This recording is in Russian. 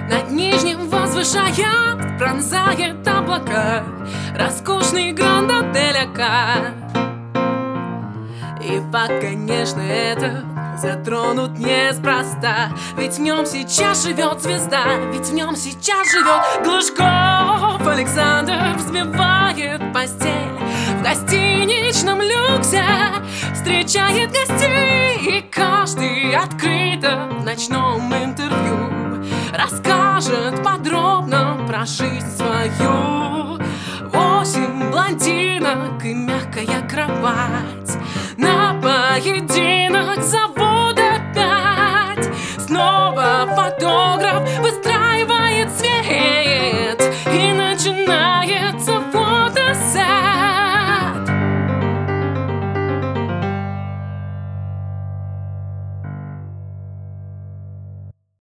Над Нижним возвышает, пронзает облака роскошный гранд-отель Ока. И факт, конечно, это затронут неспроста, ведь в нем сейчас живет звезда, ведь в нем сейчас живет Глушков Александр. Взбивает постель в гостиничном люксе, встречает гостей, и каждый открыто в ночном интервью расскажет подробно про жизнь свою. 8 блондинок и мягкая кровать, на поединок зовут